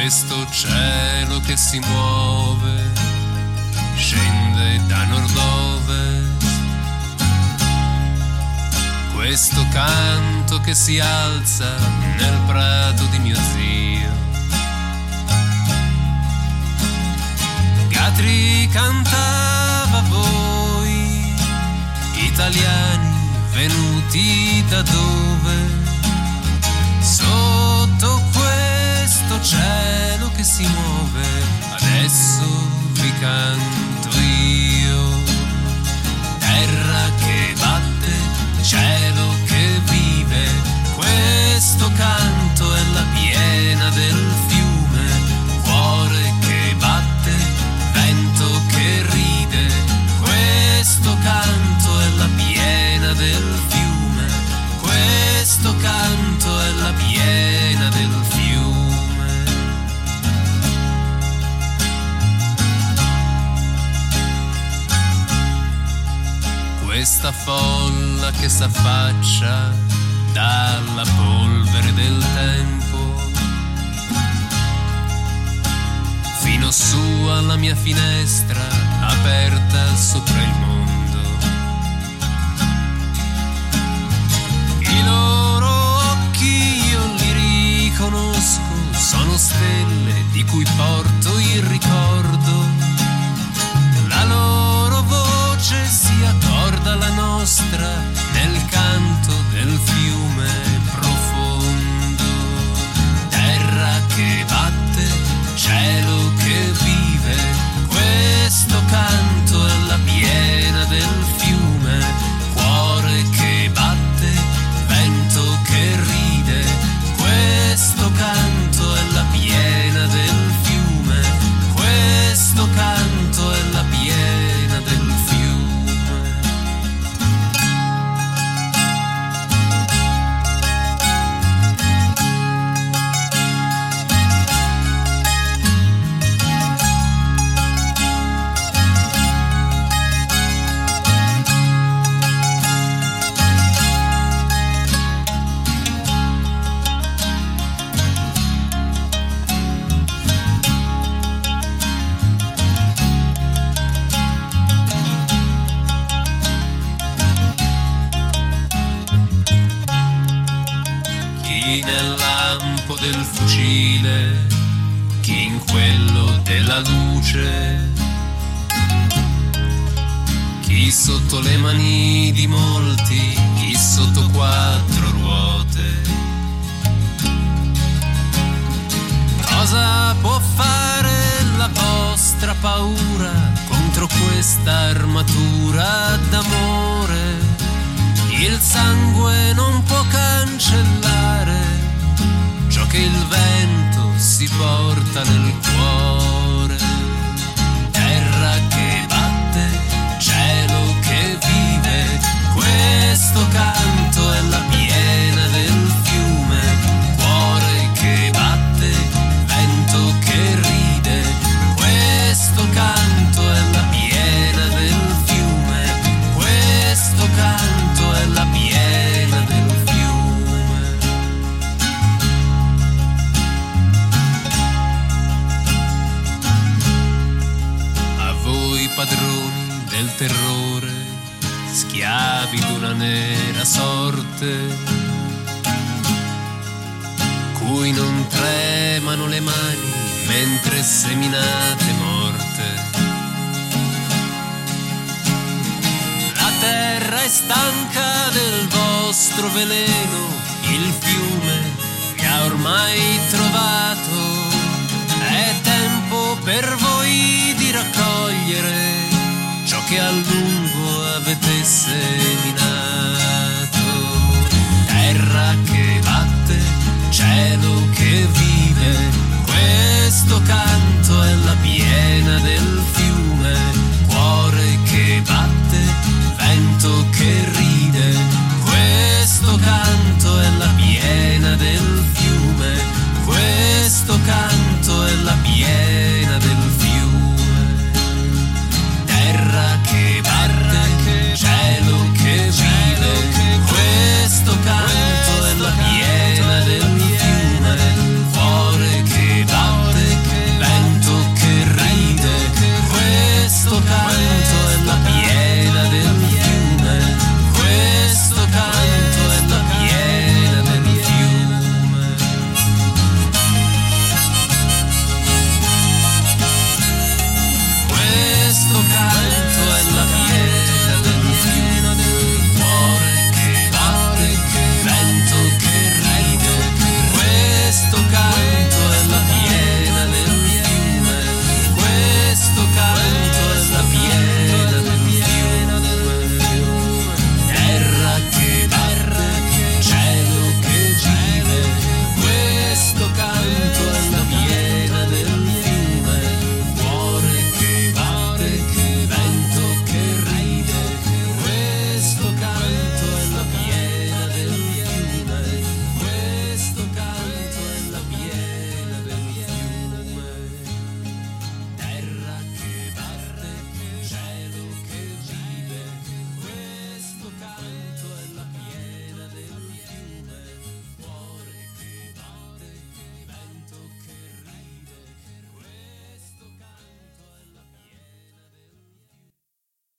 questo cielo che si muove, scende da nord-ovest, questo canto che si alza nel prato di mio zio. Gatri cantava a voi, italiani venuti da dove? Sotto questo cielo che si muove, adesso vi canto io. Terra che batte, cielo che vive, questo canto è la piena del fiume. Cuore che batte, vento che ride, questo canto è la piena del fiume. Questo canto è la piena del fiume. Questa folla che s'affaccia dalla polvere del tempo fino su alla mia finestra aperta sopra il mondo. I loro occhi io li riconosco, sono stelle di cui porto il ricordo. La loro voce si accorda alla nostra nel canto del fiume profondo. Terra che batte, cielo che vive, questo canto è la piena del fiume. Cuore che batte, vento che ride, questo canto è la piena del fiume. Questo canto è la piena del fiume. Chi nel lampo del fucile, chi in quello della luce, chi sotto le mani di molti, chi sotto quattro ruote. Cosa può fare la vostra paura contro questa armatura d'amore? Il sangue non può cancellare ciò che il vento si porta nel cuore. Terra che batte, cielo che vive, questo canto è la piena del fiume. Cuore che batte, vento che ride, questo canto è la piena del fiume. Questo canto è la piena del fiume. A voi padroni del terrore, schiavi d'una nera sorte, cui non tremano le mani mentre seminate morte. La terra è stanca del vostro veleno, il fiume vi ha ormai trovato. È tempo per voi di raccogliere ciò che a lungo avete seminato. Terra che batte, cielo che vive, questo canto è la piena del fiume. Cuore che batte, vento che ride,